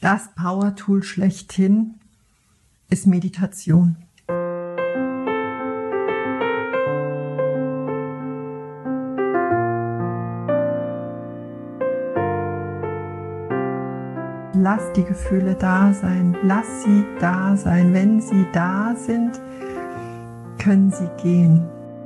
Das Power-Tool schlechthin ist Meditation. Lass die Gefühle da sein, lass sie da sein. Wenn sie da sind, können sie gehen.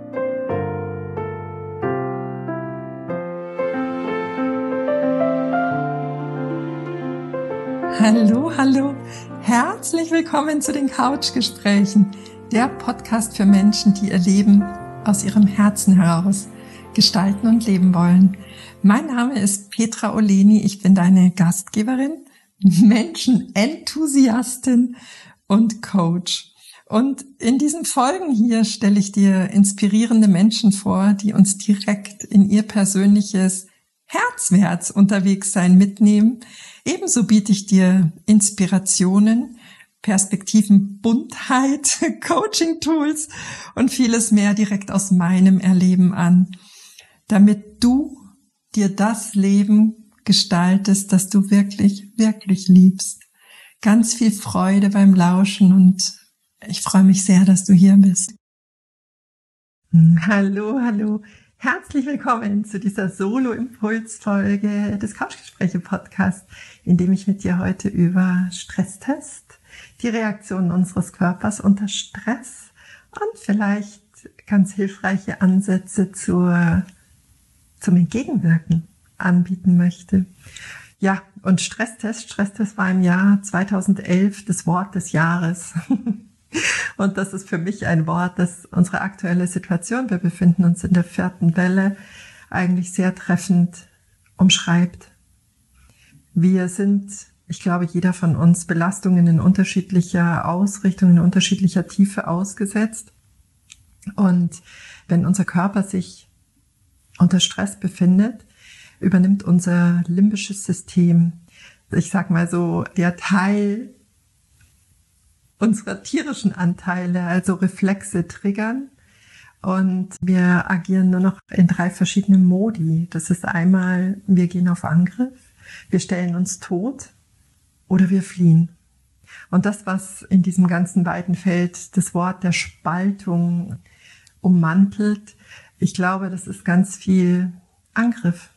Hallo, herzlich willkommen zu den Couchgesprächen, der Podcast für Menschen, die ihr Leben aus ihrem Herzen heraus gestalten und leben wollen. Mein Name ist Petra Oleni, ich bin deine Gastgeberin, Menschenenthusiastin und Coach. Und in diesen Folgen hier stelle ich dir inspirierende Menschen vor, die uns direkt in ihr persönliches Herzwärts unterwegs sein mitnehmen. Ebenso biete ich dir Inspirationen, Perspektiven, Buntheit, Coaching-Tools und vieles mehr direkt aus meinem Erleben an, damit du dir das Leben gestaltest, das du wirklich, wirklich liebst. Ganz viel Freude beim Lauschen und ich freue mich sehr, dass du hier bist. Hallo. Herzlich willkommen zu dieser Solo-Impuls-Folge des Couchgespräche-Podcasts, in dem ich mit dir heute über Stresstest, die Reaktionen unseres Körpers unter Stress und vielleicht ganz hilfreiche Ansätze zum Entgegenwirken anbieten möchte. Ja, und Stresstest war im Jahr 2011 das Wort des Jahres. Und das ist für mich ein Wort, das unsere aktuelle Situation, wir befinden uns in der 4. Welle, eigentlich sehr treffend umschreibt. Wir sind, ich glaube, jeder von uns Belastungen in unterschiedlicher Ausrichtung, in unterschiedlicher Tiefe ausgesetzt. Und wenn unser Körper sich unter Stress befindet, übernimmt unser limbisches System, ich sag mal so, der Teil unserer tierischen Anteile, also Reflexe, triggern und wir agieren nur noch in 3 verschiedenen Modi. Das ist einmal, wir gehen auf Angriff, wir stellen uns tot oder wir fliehen. Und das, was in diesem ganzen weiten Feld das Wort der Spaltung ummantelt, ich glaube, das ist ganz viel Angriff.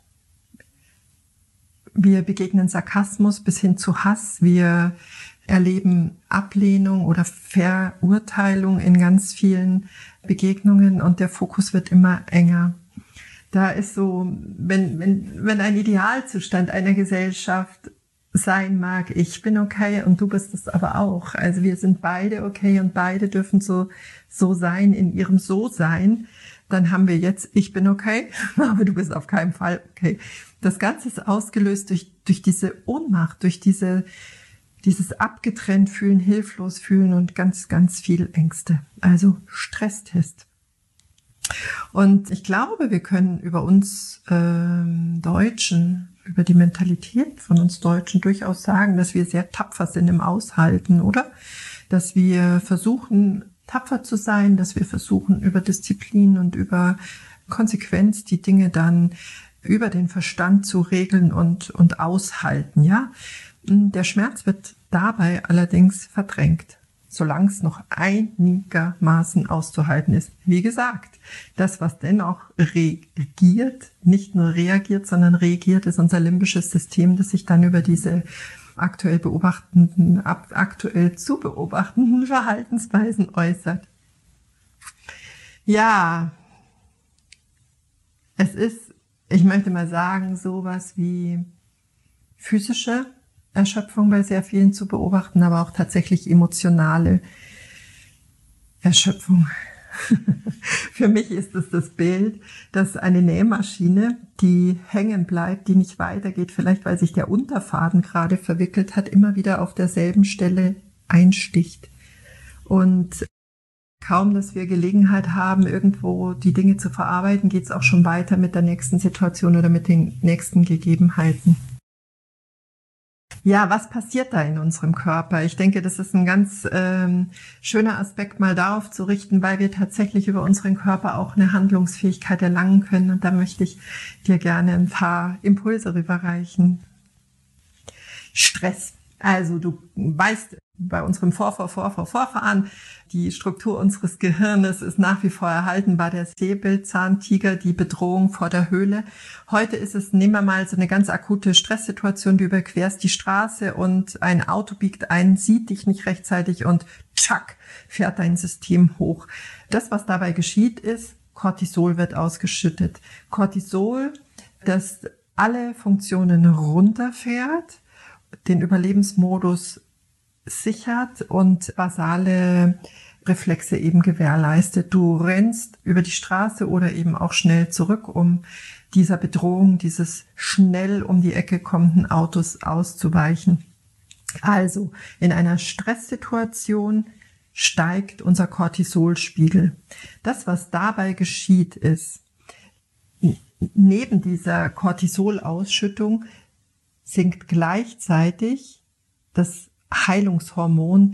Wir begegnen Sarkasmus bis hin zu Hass, wir erleben Ablehnung oder Verurteilung in ganz vielen Begegnungen und der Fokus wird immer enger. Da ist so, wenn ein Idealzustand einer Gesellschaft sein mag, ich bin okay und du bist es aber auch. Also wir sind beide okay und beide dürfen so sein in ihrem So-Sein. Dann haben wir jetzt, ich bin okay, aber du bist auf keinen Fall okay. Das Ganze ist ausgelöst durch diese Ohnmacht, durch dieses abgetrennt fühlen, hilflos fühlen und ganz, ganz viel Ängste. Also Stresstest. Und ich glaube, wir können über uns Deutschen, über die Mentalität von uns Deutschen durchaus sagen, dass wir sehr tapfer sind im Aushalten, oder? Dass wir versuchen, tapfer zu sein, dass wir versuchen, über Disziplin und über Konsequenz die Dinge dann über den Verstand zu regeln und aushalten, ja. Der Schmerz wird dabei allerdings verdrängt, solange es noch einigermaßen auszuhalten ist. Wie gesagt, das, was dennoch regiert, nicht nur reagiert, sondern reagiert, ist unser limbisches System, das sich dann über diese aktuell zu beobachtenden Verhaltensweisen äußert. Ja, es ist, ich möchte mal sagen, sowas wie physische Erschöpfung bei sehr vielen zu beobachten, aber auch tatsächlich emotionale Erschöpfung. Für mich ist es das Bild, dass eine Nähmaschine, die hängen bleibt, die nicht weitergeht, vielleicht weil sich der Unterfaden gerade verwickelt hat, immer wieder auf derselben Stelle einsticht. Und kaum, dass wir Gelegenheit haben, irgendwo die Dinge zu verarbeiten, geht es auch schon weiter mit der nächsten Situation oder mit den nächsten Gegebenheiten. Ja, was passiert da in unserem Körper? Ich denke, das ist ein ganz schöner Aspekt, mal darauf zu richten, weil wir tatsächlich über unseren Körper auch eine Handlungsfähigkeit erlangen können. Und da möchte ich dir gerne ein paar Impulse rüberreichen. Stress. Also du weißt, bei unserem Vorfahren, die Struktur unseres Gehirnes ist nach wie vor erhalten, war der Säbelzahntiger die Bedrohung vor der Höhle. Heute ist es, nehmen wir mal so eine ganz akute Stresssituation, du überquerst die Straße und ein Auto biegt ein, sieht dich nicht rechtzeitig und tschack, fährt dein System hoch. Das, was dabei geschieht, ist, Cortisol wird ausgeschüttet. Cortisol, das alle Funktionen runterfährt, den Überlebensmodus sichert und basale Reflexe eben gewährleistet. Du rennst über die Straße oder eben auch schnell zurück, um dieser Bedrohung, dieses schnell um die Ecke kommenden Autos auszuweichen. Also in einer Stresssituation steigt unser Cortisolspiegel. Das, was dabei geschieht, ist, neben dieser Cortisolausschüttung sinkt gleichzeitig das Heilungshormon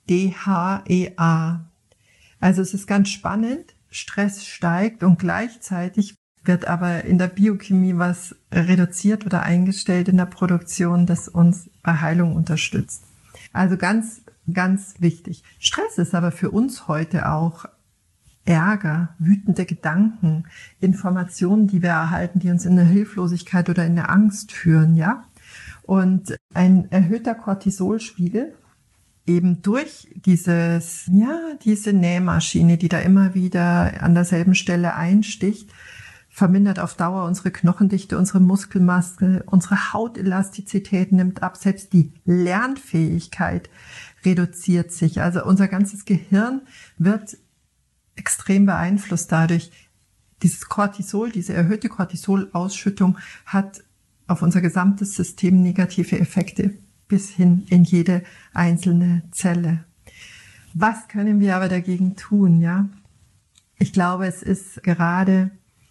DHEA. Also es ist ganz spannend, Stress steigt und gleichzeitig wird aber in der Biochemie was reduziert oder eingestellt in der Produktion, das uns bei Heilung unterstützt. Also ganz, ganz wichtig. Stress ist aber für uns heute auch Ärger, wütende Gedanken, Informationen, die wir erhalten, die uns in eine Hilflosigkeit oder in eine Angst führen, ja? Und ein erhöhter Cortisolspiegel eben durch diese Nähmaschine, die da immer wieder an derselben Stelle einsticht, vermindert auf Dauer unsere Knochendichte, unsere Muskelmasse, unsere Hautelastizität nimmt ab, selbst die Lernfähigkeit reduziert sich. Also unser ganzes Gehirn wird extrem beeinflusst dadurch. Dieses Cortisol, diese erhöhte Cortisolausschüttung hat auf unser gesamtes System negative Effekte bis hin in jede einzelne Zelle. Was können wir aber dagegen tun, ja? Ich glaube, es ist gerade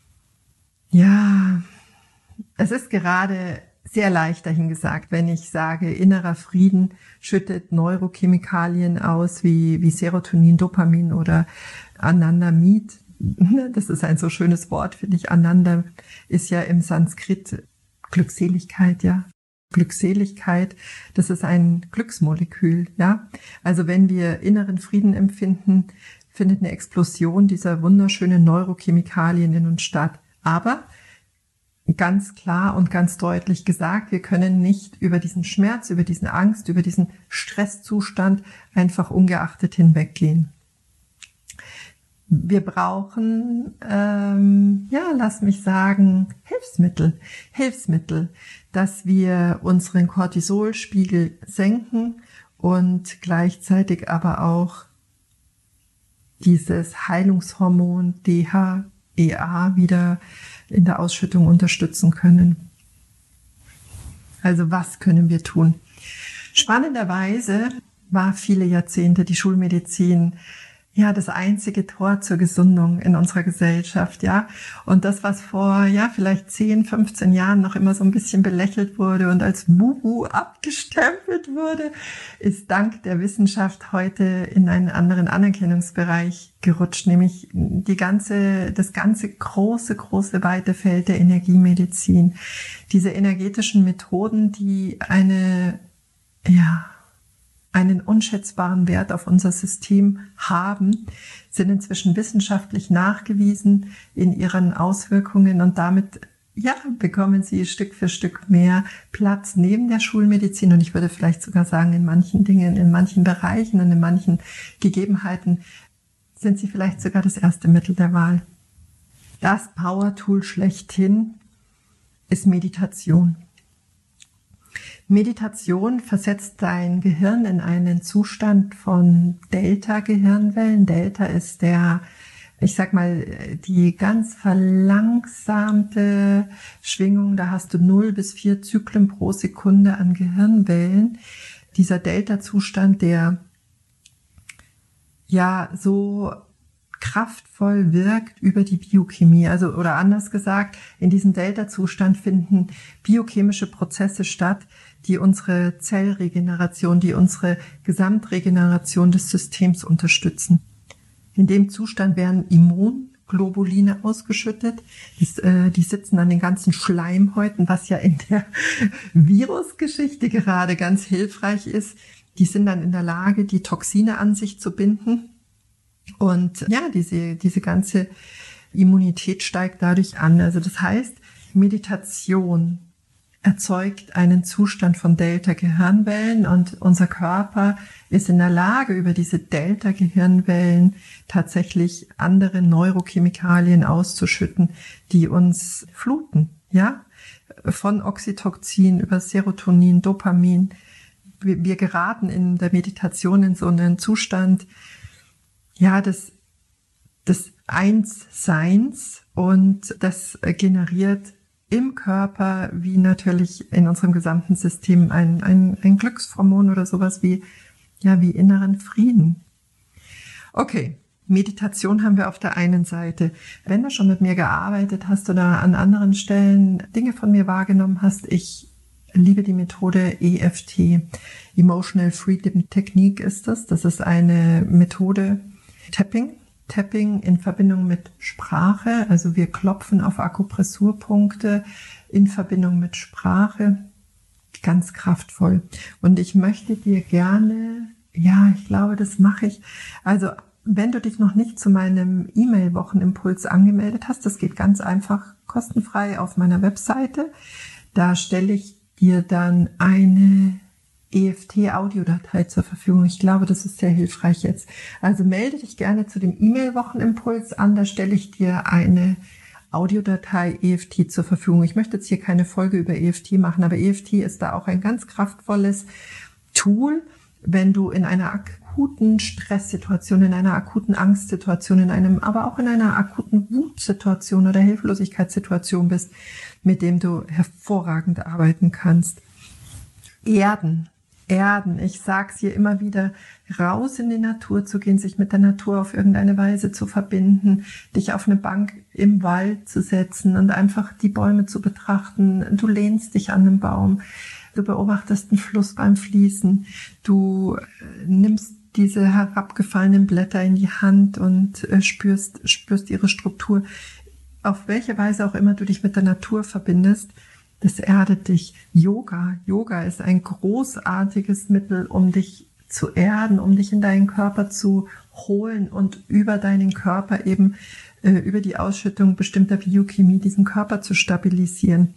sehr leicht dahingesagt, wenn ich sage, innerer Frieden schüttet Neurochemikalien aus wie Serotonin, Dopamin oder Anandamid. Das ist ein so schönes Wort, finde ich. Ananda ist ja im Sanskrit Glückseligkeit, ja. Glückseligkeit, das ist ein Glücksmolekül, ja. Also wenn wir inneren Frieden empfinden, findet eine Explosion dieser wunderschönen Neurochemikalien in uns statt. Aber ganz klar und ganz deutlich gesagt, wir können nicht über diesen Schmerz, über diese Angst, über diesen Stresszustand einfach ungeachtet hinweggehen. Wir brauchen, lass mich sagen, Hilfsmittel, dass wir unseren Cortisolspiegel senken und gleichzeitig aber auch dieses Heilungshormon DHEA wieder in der Ausschüttung unterstützen können. Also was können wir tun? Spannenderweise war viele Jahrzehnte die Schulmedizin das einzige Tor zur Gesundung in unserer Gesellschaft, ja. Und das, was vor, vielleicht 10, 15 Jahren noch immer so ein bisschen belächelt wurde und als Bubu abgestempelt wurde, ist dank der Wissenschaft heute in einen anderen Anerkennungsbereich gerutscht, nämlich das ganze große, weite Feld der Energiemedizin. Diese energetischen Methoden, die einen unschätzbaren Wert auf unser System haben, sind inzwischen wissenschaftlich nachgewiesen in ihren Auswirkungen und damit bekommen sie Stück für Stück mehr Platz neben der Schulmedizin und ich würde vielleicht sogar sagen, in manchen Dingen, in manchen Bereichen und in manchen Gegebenheiten sind sie vielleicht sogar das erste Mittel der Wahl. Das Power-Tool schlechthin ist Meditation. Meditation versetzt dein Gehirn in einen Zustand von Delta-Gehirnwellen. Delta ist die ganz verlangsamte Schwingung. Da hast du 0 bis 4 Zyklen pro Sekunde an Gehirnwellen. Dieser Delta-Zustand, der so kraftvoll wirkt über die Biochemie. Also, oder anders gesagt, in diesem Delta-Zustand finden biochemische Prozesse statt, die unsere Zellregeneration, die unsere Gesamtregeneration des Systems unterstützen. In dem Zustand werden Globuline ausgeschüttet. Die sitzen an den ganzen Schleimhäuten, was ja in der Virusgeschichte gerade ganz hilfreich ist. Die sind dann in der Lage, die Toxine an sich zu binden. Und ja, diese ganze Immunität steigt dadurch an. Also das heißt, Meditation erzeugt einen Zustand von Delta-Gehirnwellen und unser Körper ist in der Lage, über diese Delta-Gehirnwellen tatsächlich andere Neurochemikalien auszuschütten, die uns fluten, ja? Von Oxytocin über Serotonin, Dopamin. Wir geraten in der Meditation in so einen Zustand, ja, des Einsseins, und das generiert im Körper wie natürlich in unserem gesamten System ein Glückshormon oder sowas wie inneren Frieden. Okay, Meditation haben wir auf der einen Seite. Wenn du schon mit mir gearbeitet hast oder an anderen Stellen Dinge von mir wahrgenommen hast, ich liebe die Methode EFT. Emotional Freedom Technique ist das. Das ist eine Methode, Tapping in Verbindung mit Sprache. Also wir klopfen auf Akupressurpunkte in Verbindung mit Sprache. Ganz kraftvoll. Und ich möchte dir gerne, ich glaube, das mache ich. Also wenn du dich noch nicht zu meinem E-Mail-Wochenimpuls angemeldet hast, das geht ganz einfach kostenfrei auf meiner Webseite. Da stelle ich dir dann eine EFT-Audiodatei zur Verfügung. Ich glaube, das ist sehr hilfreich jetzt. Also melde dich gerne zu dem E-Mail-Wochenimpuls an. Da stelle ich dir eine Audiodatei EFT zur Verfügung. Ich möchte jetzt hier keine Folge über EFT machen, aber EFT ist da auch ein ganz kraftvolles Tool, wenn du in einer akuten Stresssituation, in einer akuten Angstsituation, aber auch in einer akuten Wutsituation oder Hilflosigkeitssituation bist, mit dem du hervorragend arbeiten kannst. Erden. Ich sag's hier immer wieder, raus in die Natur zu gehen, sich mit der Natur auf irgendeine Weise zu verbinden, dich auf eine Bank im Wald zu setzen und einfach die Bäume zu betrachten. Du lehnst dich an einen Baum, du beobachtest einen Fluss beim Fließen, du nimmst diese herabgefallenen Blätter in die Hand und spürst ihre Struktur. Auf welche Weise auch immer du dich mit der Natur verbindest, das erdet dich. Yoga ist ein großartiges Mittel, um dich zu erden, um dich in deinen Körper zu holen und über deinen Körper eben, über die Ausschüttung bestimmter Biochemie, diesen Körper zu stabilisieren.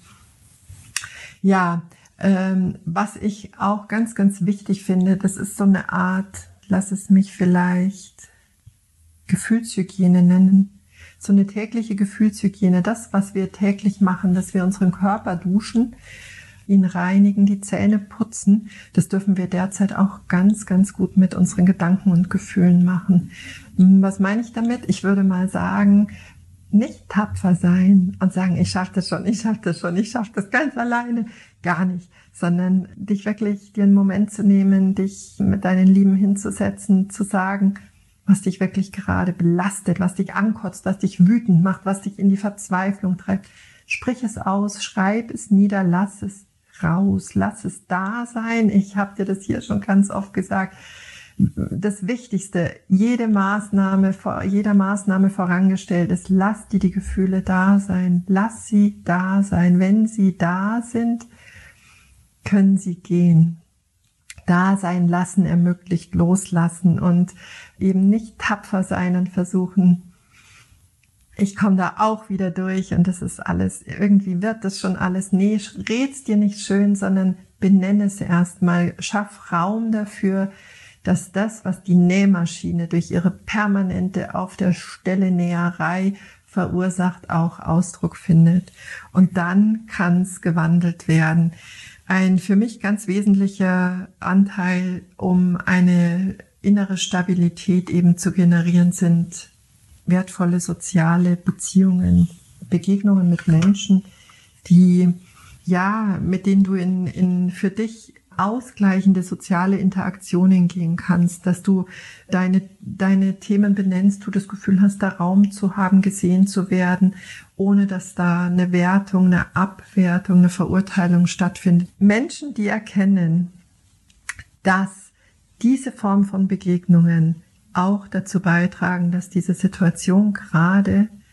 Ja, was ich auch ganz, ganz wichtig finde, das ist so eine Art, lass es mich vielleicht Gefühlshygiene nennen. So eine tägliche Gefühlshygiene, das, was wir täglich machen, dass wir unseren Körper duschen, ihn reinigen, die Zähne putzen, das dürfen wir derzeit auch ganz, ganz gut mit unseren Gedanken und Gefühlen machen. Was meine ich damit? Ich würde mal sagen, nicht tapfer sein und sagen, ich schaffe das ganz alleine, gar nicht, sondern dich wirklich dir einen Moment zu nehmen, dich mit deinen Lieben hinzusetzen, zu sagen, was dich wirklich gerade belastet, was dich ankotzt, was dich wütend macht, was dich in die Verzweiflung treibt. Sprich es aus, schreib es nieder, lass es raus, lass es da sein. Ich habe dir das hier schon ganz oft gesagt. Das Wichtigste, jeder Maßnahme vorangestellt ist, lass dir die Gefühle da sein, lass sie da sein. Wenn sie da sind, können sie gehen. Da sein lassen ermöglicht loslassen und eben nicht tapfer sein und versuchen, ich komme da auch wieder durch und das ist alles, irgendwie wird das schon alles. Nee, red's dir nicht schön, sondern benenne es erstmal, schaff Raum dafür, dass das, was die Nähmaschine durch ihre permanente auf der Stelle Näherei verursacht, auch Ausdruck findet. Und dann kann es gewandelt werden. Ein für mich ganz wesentlicher Anteil, um eine innere Stabilität eben zu generieren, sind wertvolle soziale Beziehungen, Begegnungen mit Menschen, mit denen du in für dich ausgleichende soziale Interaktionen gehen kannst, dass du deine Themen benennst, du das Gefühl hast, da Raum zu haben, gesehen zu werden, ohne dass da eine Wertung, eine Abwertung, eine Verurteilung stattfindet. Menschen, die erkennen, dass diese Form von Begegnungen auch dazu beitragen, dass diese Situation gerade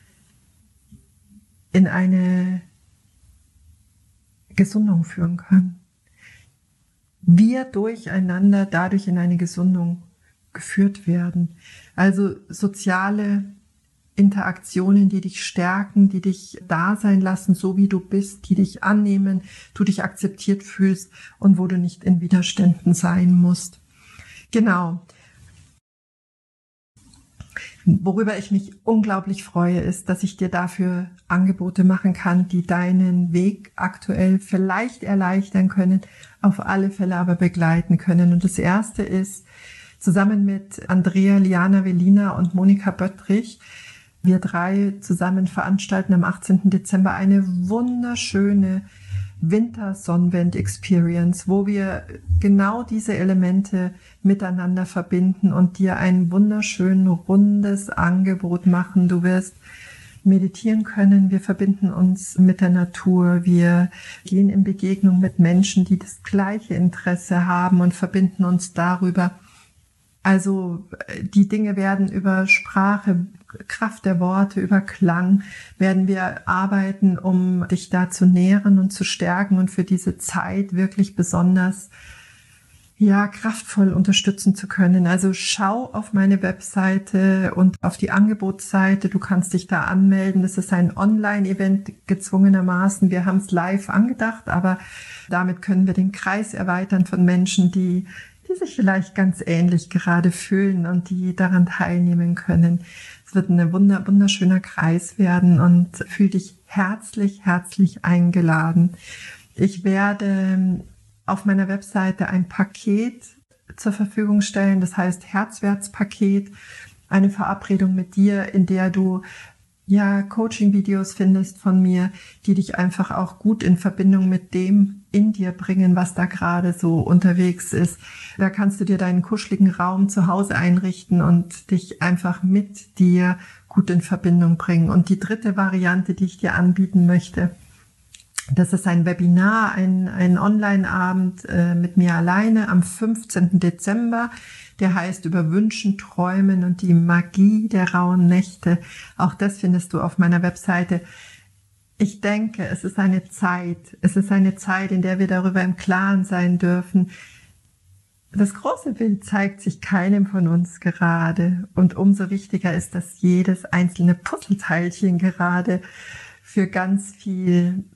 in eine Gesundung führen können. Wir durcheinander dadurch in eine Gesundung geführt werden. Also soziale Interaktionen, die dich stärken, die dich da sein lassen, so wie du bist, die dich annehmen, du dich akzeptiert fühlst und wo du nicht in Widerständen sein musst. Genau. Worüber ich mich unglaublich freue, ist, dass ich dir dafür Angebote machen kann, die deinen Weg aktuell vielleicht erleichtern können, auf alle Fälle aber begleiten können. Und das erste ist, zusammen mit Andrea Liana Velina und Monika Böttrich, wir 3 zusammen veranstalten am 18. Dezember eine wunderschöne Winter-Sonnenwend-Experience, wo wir genau diese Elemente miteinander verbinden und dir ein wunderschön rundes Angebot machen. Du wirst meditieren können, wir verbinden uns mit der Natur, wir gehen in Begegnung mit Menschen, die das gleiche Interesse haben und verbinden uns darüber. Also die Dinge werden über Sprache, Kraft der Worte, über Klang werden wir arbeiten, um dich da zu nähren und zu stärken und für diese Zeit wirklich besonders kraftvoll unterstützen zu können. Also schau auf meine Webseite und auf die Angebotsseite. Du kannst dich da anmelden. Das ist ein Online-Event gezwungenermaßen. Wir haben es live angedacht, aber damit können wir den Kreis erweitern von Menschen, die sich vielleicht ganz ähnlich gerade fühlen und die daran teilnehmen können. Es wird ein wunderschöner Kreis werden und fühl dich herzlich eingeladen. Ich werde auf meiner Webseite ein Paket zur Verfügung stellen, das heißt Herzwärtspaket, eine Verabredung mit dir, in der du Coaching-Videos findest von mir, die dich einfach auch gut in Verbindung mit dem in dir bringen, was da gerade so unterwegs ist. Da kannst du dir deinen kuscheligen Raum zu Hause einrichten und dich einfach mit dir gut in Verbindung bringen. Und die dritte Variante, die ich dir anbieten möchte, das ist ein Webinar, ein Online-Abend mit mir alleine am 15. Dezember. Der heißt über Wünschen, Träumen und die Magie der rauen Nächte. Auch das findest du auf meiner Webseite. Ich denke, es ist eine Zeit, in der wir darüber im Klaren sein dürfen. Das große Bild zeigt sich keinem von uns gerade. Und umso wichtiger ist, dass jedes einzelne Puzzleteilchen gerade für ganz viel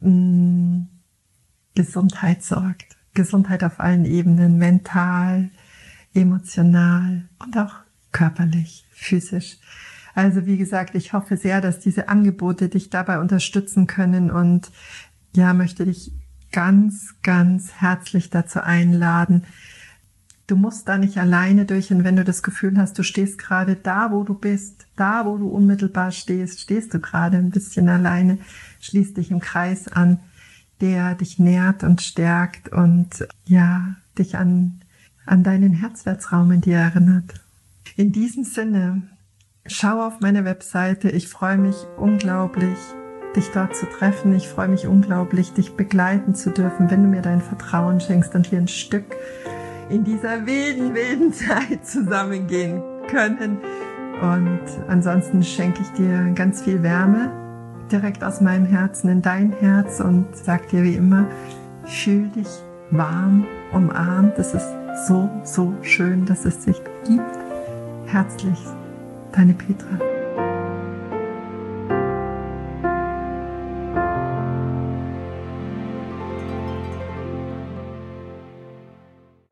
Gesundheit sorgt. Gesundheit auf allen Ebenen, mental, emotional und auch körperlich, physisch. Also wie gesagt, ich hoffe sehr, dass diese Angebote dich dabei unterstützen können und möchte dich ganz herzlich dazu einladen. Du musst da nicht alleine durch und wenn du das Gefühl hast, du stehst gerade da, wo du bist, da, wo du unmittelbar stehst du gerade ein bisschen alleine, schließ dich im Kreis an, der dich nährt und stärkt und dich an deinen Herzwärtsraum in dir erinnert. In diesem Sinne, schau auf meine Webseite. Ich freue mich unglaublich, dich dort zu treffen. Ich freue mich unglaublich, dich begleiten zu dürfen, wenn du mir dein Vertrauen schenkst und wir ein Stück in dieser wilden Zeit zusammengehen können. Und ansonsten schenke ich dir ganz viel Wärme direkt aus meinem Herzen in dein Herz und sag dir wie immer, fühl dich warm, umarmt. Es ist so schön, dass es dich gibt. Herzlich, deine Petra.